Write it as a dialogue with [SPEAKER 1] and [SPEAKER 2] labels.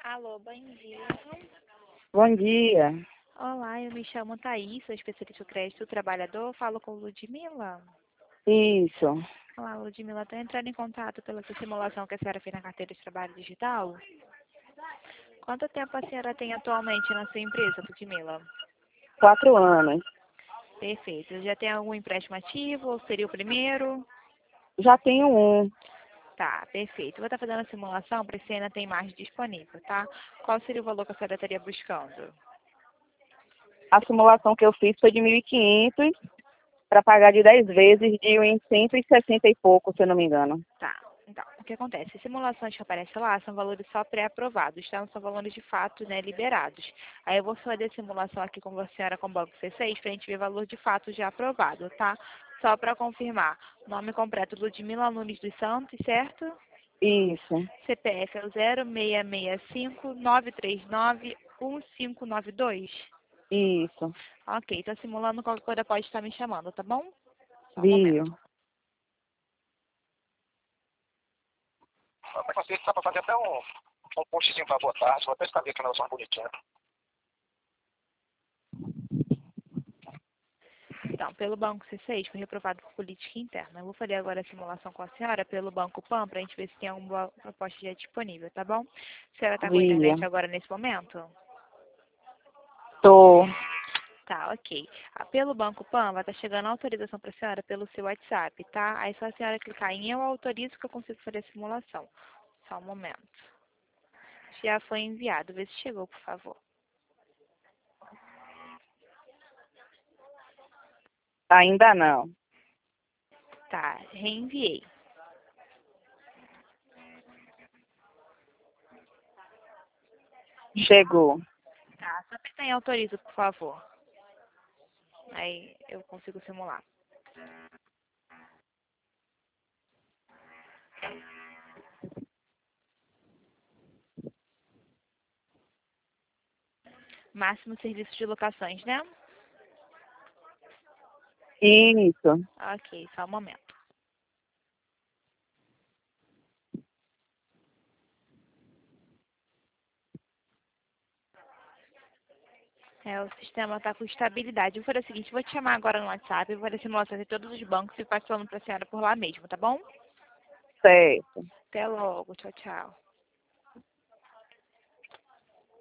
[SPEAKER 1] Alô, bom dia.
[SPEAKER 2] Bom dia.
[SPEAKER 1] Olá, eu me chamo Thaís, sou especialista em crédito trabalhador. Falo com Ludmila.
[SPEAKER 2] Isso.
[SPEAKER 1] Olá, Ludmila. Estou entrando em contato pela sua simulação que a senhora fez na carteira de trabalho digital. Quanto tempo a senhora tem atualmente na sua empresa, Ludmila?
[SPEAKER 2] 4 anos.
[SPEAKER 1] Perfeito. Já tem algum empréstimo ativo ou seria o primeiro?
[SPEAKER 2] Já tenho um.
[SPEAKER 1] Tá, perfeito. Vou estar fazendo a simulação para se ainda tem margem disponível, tá? Qual seria o valor que a senhora estaria buscando?
[SPEAKER 2] A simulação que eu fiz foi de 1.500 para pagar de 10 vezes de em 160 e pouco, se eu não me engano.
[SPEAKER 1] Tá. Então, o que acontece? As simulações que aparecem lá são valores só pré-aprovados, tá? Não são valores de fato, né, liberados. Aí eu vou fazer a simulação aqui com a senhora com o Banco C6 para a gente ver valor de fato já aprovado, tá? Só para confirmar. Nome completo Ludmila Nunes dos Santos, certo?
[SPEAKER 2] Isso.
[SPEAKER 1] CPF é o 0665-939-1592.
[SPEAKER 2] Isso.
[SPEAKER 1] Ok, tá simulando, qualquer coisa pode estar me chamando, tá bom? Só um
[SPEAKER 2] Viu.
[SPEAKER 1] momento.
[SPEAKER 3] Você dá pra fazer até um postzinho pra boa tarde, vou até saber que nós somos bonitinhos.
[SPEAKER 1] Então, pelo Banco C6 foi reprovado por política interna. Eu vou fazer agora a simulação com a senhora pelo Banco PAN para a gente ver se tem alguma proposta já disponível, tá bom? A senhora está com a internet
[SPEAKER 2] Viu.
[SPEAKER 1] agora nesse momento?
[SPEAKER 2] Tô.
[SPEAKER 1] Tá, ok. Pelo Banco PAN vai estar chegando a autorização para a senhora pelo seu WhatsApp, tá? Aí só a senhora clicar em eu autorizo que eu consigo fazer a simulação. Só um momento. Já foi enviado. Vê se chegou, por favor.
[SPEAKER 2] Ainda não.
[SPEAKER 1] Tá, reenviei.
[SPEAKER 2] Chegou.
[SPEAKER 1] Tá, só apertar em autorizo, por favor. Aí eu consigo simular. Máximo serviço de locações, né?
[SPEAKER 2] Isso.
[SPEAKER 1] Ok, só um momento. O sistema está com estabilidade. Eu vou fazer o seguinte, vou te chamar agora no WhatsApp, vou fazer simulação de todos os bancos e passando para a senhora por lá mesmo, tá bom?
[SPEAKER 2] Certo.
[SPEAKER 1] Até logo, tchau, tchau.